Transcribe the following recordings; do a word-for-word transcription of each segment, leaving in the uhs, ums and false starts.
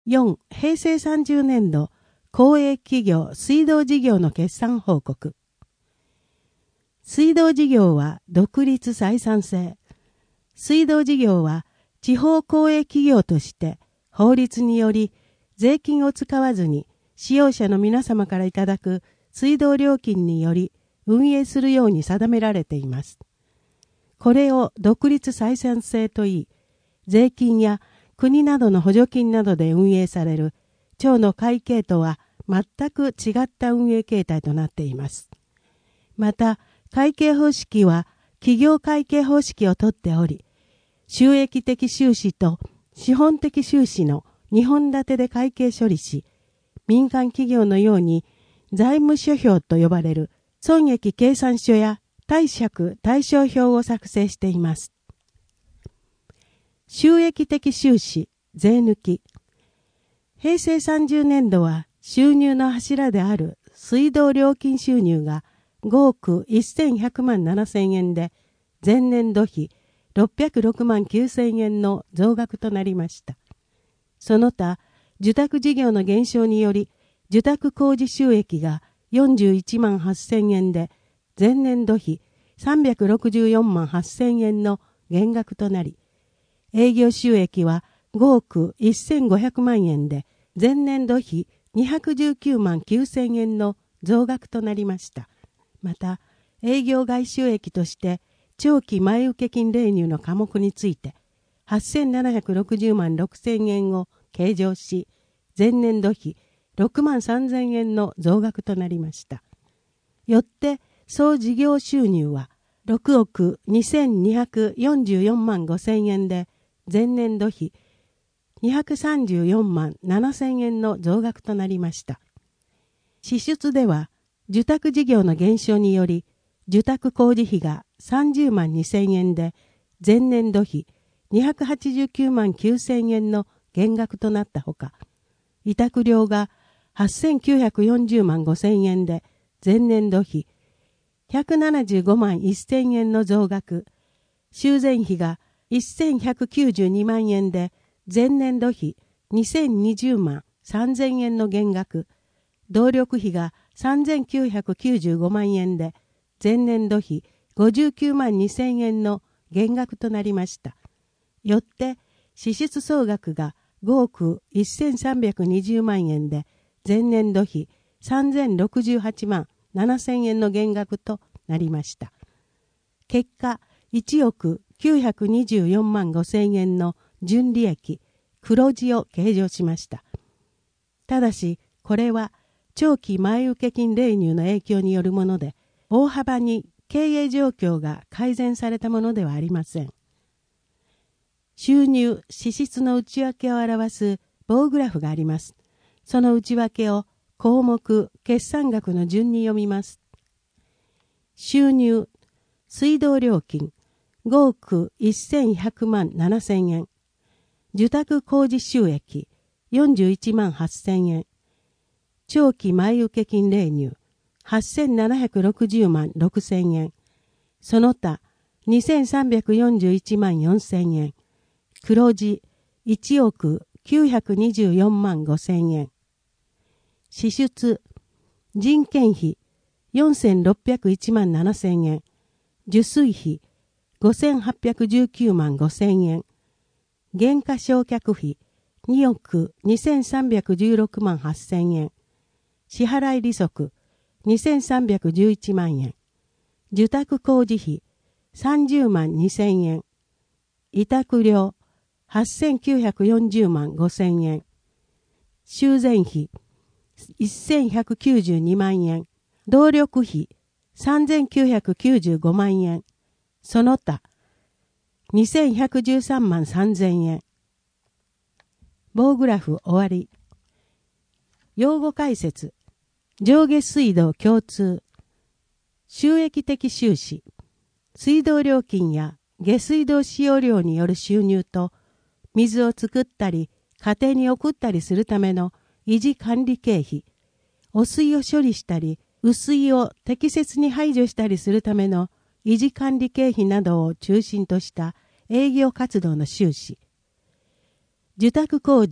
よん、平成さんじゅうねんど、公営企業水道事業の決算報告。水道事業は独立採算制。水道事業は地方公営企業として法律により税金を使わずに使用者の皆様からいただく水道料金により運営するように定められています。これを独立採算制といい、税金や国などの補助金などで運営される町の会計とは全く違った運営形態となっています。また、会計方式は企業会計方式をとっており、収益的収支と資本的収支のにほん立てで会計処理し、民間企業のように財務諸表と呼ばれる損益計算書や貸借対照表を作成しています。収益的収支、税抜き。平成さんじゅうねんどは収入の柱である水道料金収入がごおくせんひゃくまんななせんえんで、前年度比ろっぴゃくろくまんきゅうせんえんの増額となりました。その他、受託事業の減少により、受託工事収益がよんじゅういちまんはっせんえんで、前年度比さんびゃくろくじゅうよんまんはっせんえんの減額となり、営業収益はごおくせんごひゃくまんえんで、前年度比にひゃくじゅうきゅうまんきゅうせんえんの増額となりました。また、営業外収益として、長期前受金例入の科目について、はっせんななひゃくろくじゅうまんろくせんえんを計上し、前年度比ろくまんさんぜんえんの増額となりました。よって、総事業収入はろくおくにせんにひゃくよんじゅうよんまんごせんえんで、前年度比にひゃくさんじゅうよんまんななせんえんの増額となりました。支出では、受託事業の減少により、受託工事費がさんじゅうまんにせんえんで、前年度比にひゃくはちじゅうきゅうまんきゅうせんえんの減額となったほか、委託料がはっせんきゅうひゃくよんじゅうまんごせんえんで、前年度比ひゃくななじゅうごまんせんえんの増額、修繕費がせんひゃくきゅうじゅうにまんえんで、前年度比にせんにじゅうまんさんぜんえんの減額、動力費がさんぜんきゅうひゃくきゅうじゅうごまんえんで、前年度比ごじゅうきゅうまんにせんえんの減額となりました。よって、支出総額がごおくせんさんびゃくにじゅうまんえんで、前年度比さんぜんろくじゅうはちまんななせんえんの減額となりました。結果、いちおくきゅうひゃくにじゅうよんまんごせんえんの純利益、黒字を計上しました。ただし、これは長期前受金例入の影響によるもので、大幅に経営状況が改善されたものではありません。収入・支出の内訳を表す棒グラフがあります。その内訳を項目・決算額の順に読みます。収入、水道料金、ごおくせんひゃくまんななせんえん。受託工事収益、よんじゅういちまんはっせんえん。長期前受金例入、はっせんななひゃくろくじゅうまんろくせんえん。その他、にせんさんびゃくよんじゅういちまんよんせんえん。黒字、いちおくきゅうひゃくにじゅうよんまんごせんえん。支出、人件費、よんせんろっぴゃくいちまんななせんえん。受水費、ごせんはっぴゃくじゅうきゅうまんごせんえん。減価償却費、におくにせんさんびゃくじゅうろくまんはっせんえん。支払い利息、にせんさんびゃくじゅういちまんえん。受託工事費、さんじゅうまんにせんえん。委託料、はっせんきゅうひゃくよんじゅうまんごせんえん。修繕費、せんひゃくきゅうじゅうにまんえん。動力費、さんぜんきゅうひゃくきゅうじゅうごまんえん。その他、にせんひゃくじゅうさんまんさんぜんえん。棒グラフ終わり。用語解説。上下水道共通。収益的収支。水道料金や下水道使用量による収入と、水を作ったり、家庭に送ったりするための維持管理経費、汚水を処理したり、雨水を適切に排除したりするための維持管理経費などを中心とした営業活動の収支。受託工事、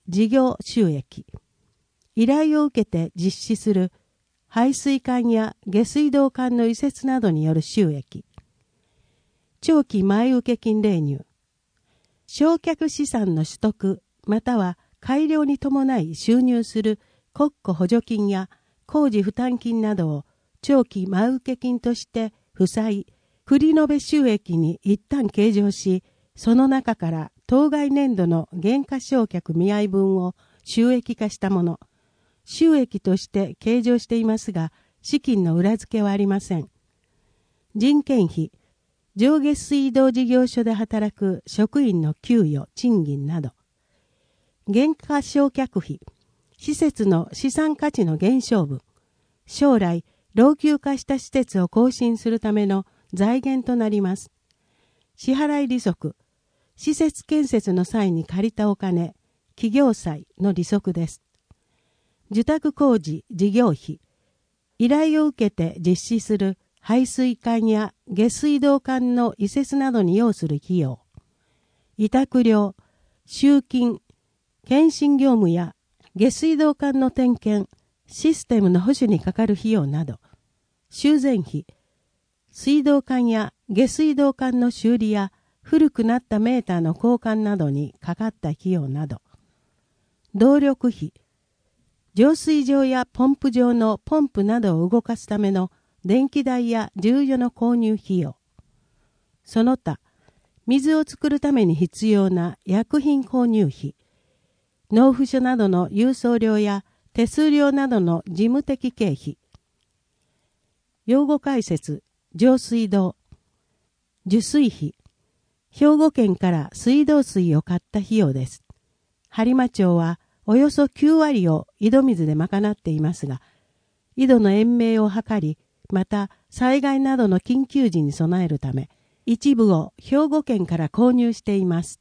事業収益。依頼を受けて実施する排水管や下水道管の移設などによる収益。長期前受金例入。償却資産の取得または改良に伴い収入する国庫補助金や工事負担金などを長期前受金として負債、繰り延べ収益に一旦計上し、その中から当該年度の減価償却見合い分を収益化したもの。収益として計上していますが、資金の裏付けはありません。人件費、上下水道事業所で働く職員の給与、賃金など。減価償却費、施設の資産価値の減少分。将来、老朽化した施設を更新するための財源となります。支払い利息、施設建設の際に借りたお金、企業債の利息です。受託工事事業費、依頼を受けて実施する排水管や下水道管の移設などに要する費用。委託料、集金、検診業務や下水道管の点検、システムの保守にかかる費用など。修繕費、水道管や下水道管の修理や古くなったメーターの交換などにかかった費用など。動力費、浄水場やポンプ場のポンプなどを動かすための電気代や重油の購入費用。その他、水を作るために必要な薬品購入費、納付書などの郵送料や手数料などの事務的経費。用語解説、上水道。受水費、兵庫県から水道水を買った費用です。播磨町はおよそきゅうわりを井戸水で賄っていますが、井戸の延命を図り、また災害などの緊急時に備えるため、一部を兵庫県から購入しています。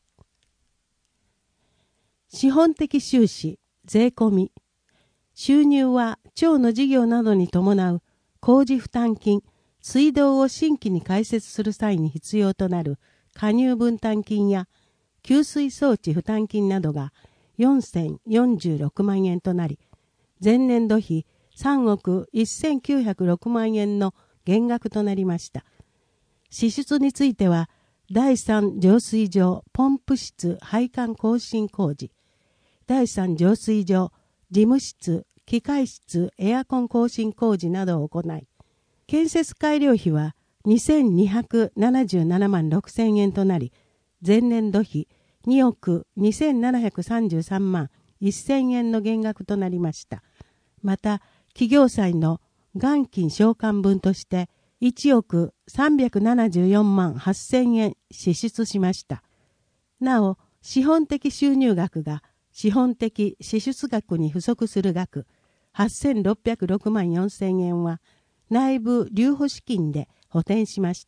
資本的収支、税込み。収入は町の事業などに伴う工事負担金、水道を新規に開設する際に必要となる加入分担金や給水装置負担金などがよんせんよんじゅうろくまんえんとなり、前年度比さんおくせんきゅうひゃくろくまんえんの減額となりました。支出については、だいさん浄水場ポンプ室配管更新工事、だいさん浄水場事務室機械室エアコン更新工事などを行い、建設改良費はにせんにひゃくななじゅうななまんろくせんえんとなり、前年度比におくにせんななひゃくさんじゅうさんまんせんえんの減額となりました。また、企業債の元金償還分としていちおくさんびゃくななじゅうよんまんはっせんえん支出しました。なお、資本的収入額が資本的支出額に不足する額はっせんろっぴゃくろくまんよんせんえんは内部留保資金で補填しました。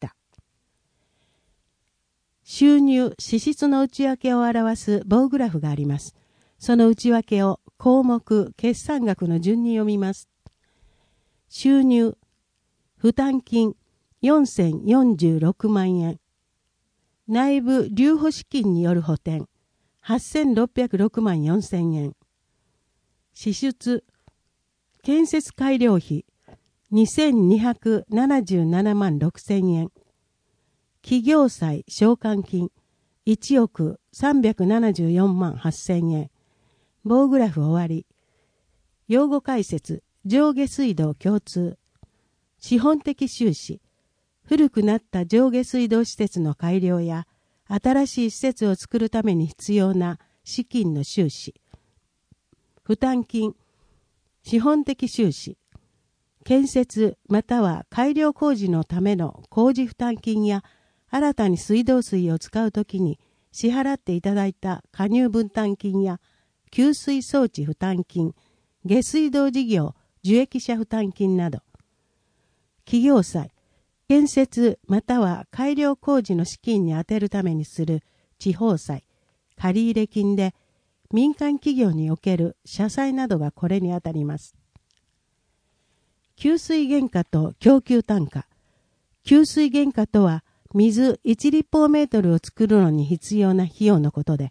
収入・支出の内訳を表す棒グラフがあります。その内訳を項目・決算額の順に読みます。収入、負担金よんせんよんじゅうろくまんえん。内部留保資金による補填はっせんろっぴゃくろくまんよんせんえん。支出、建設改良費にせんにひゃくななじゅうななまんろくせんえん。企業債償還金いちおくさんびゃくななじゅうよんまんはっせんえん。棒グラフ終わり。用語解説、上下水道共通。資本的収支。古くなった上下水道施設の改良や、新しい施設を作るために必要な資金の収支。負担金。資本的収支。建設または改良工事のための工事負担金や、新たに水道水を使うときに支払っていただいた加入分担金や給水装置負担金、下水道事業受益者負担金など、企業債、建設または改良工事の資金に充てるためにする地方債、借入金で民間企業における社債などがこれにあたります。給水原価と供給単価。給水原価とは水いち立方メートルを作るのに必要な費用のことで、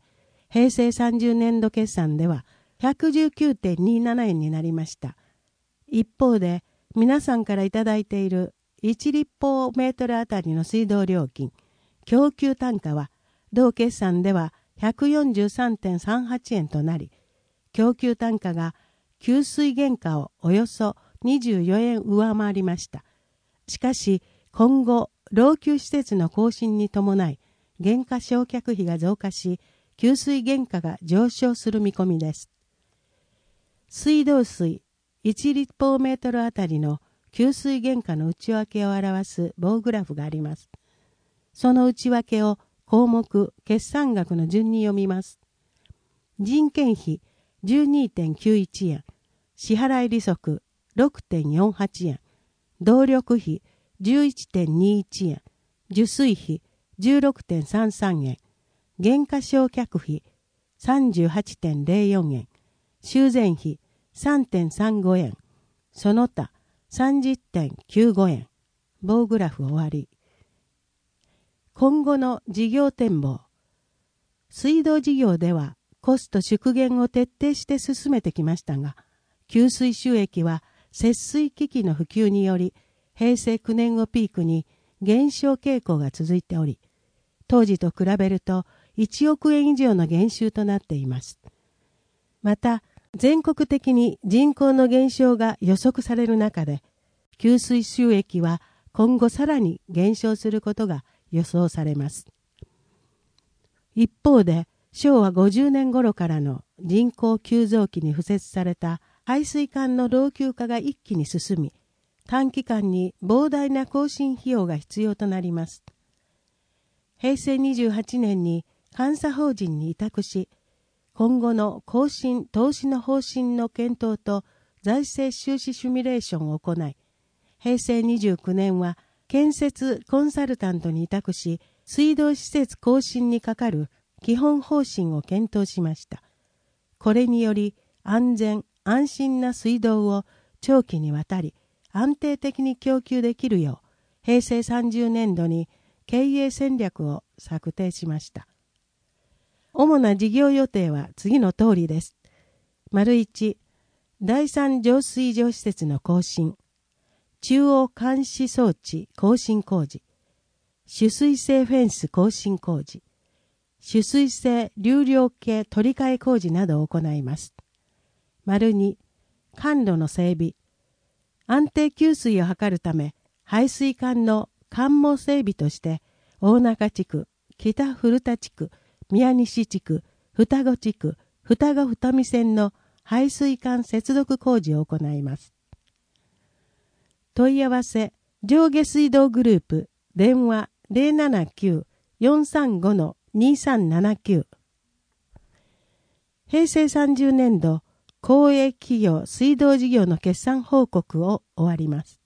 平成さんじゅうねんど決算では ひゃくじゅうきゅうてんにじゅうななえんになりました。一方で、皆さんからいただいているいち立方メートルあたりの水道料金、供給単価は、同決算では ひゃくよんじゅうさんてんさんはちえんとなり、供給単価が給水原価をおよそにじゅうよえん上回りました。しかし、今後、老朽施設の更新に伴い、原価償却費が増加し、給水原価が上昇する見込みです。水道水いち立方メートルあたりの給水原価の内訳を表す棒グラフがあります。その内訳を項目、決算額の順に読みます。人件費 じゅうにてんきゅういちえん、支払い利息 ろくてんよんはちえん、動力費 じゅういちてんにいちえん、受水費 じゅうろくてんさんさんえん、原価償却費 さんじゅうはちてんぜろよんえん、修繕費 さんてんさんごえん、その他 さんじゅってんきゅうごえん。棒グラフ終わり。今後の事業展望。水道事業ではコスト縮減を徹底して進めてきましたが、給水収益は節水機器の普及により、平成きゅうねんをピークに減少傾向が続いており、当時と比べるといちおくえん以上の減収となっています。また、全国的に人口の減少が予測される中で、給水収益は今後さらに減少することが予想されます。一方で、しょうわごじゅうねん頃からの人口急増期に敷設された排水管の老朽化が一気に進み、短期間に膨大な更新費用が必要となります。平成にじゅうはちねんに監査法人に委託し、今後の更新・投資の方針の検討と財政収支シミュレーションを行い、平成にじゅうきゅうねんは建設コンサルタントに委託し、水道施設更新にかかる基本方針を検討しました。これにより安全・安心な水道を長期にわたり安定的に供給できるよう、平成さんじゅうねんどに経営戦略を策定しました。主な事業予定は次の通りです。丸いち、第三浄水場施設の更新。中央監視装置更新工事。取水性フェンス更新工事。取水性流量計取り替え工事などを行います。丸に、管路の整備。安定給水を図るため、排水管の関網整備として、大中地区、北古田地区、宮西地区、双子地区、双子二見線の排水管接続工事を行います。問い合わせ、上下水道グループ、電話 ゼロななきゅう よんさんご にさんななきゅう。平成さんじゅうねんど、公営企業水道事業の決算報告を終わります。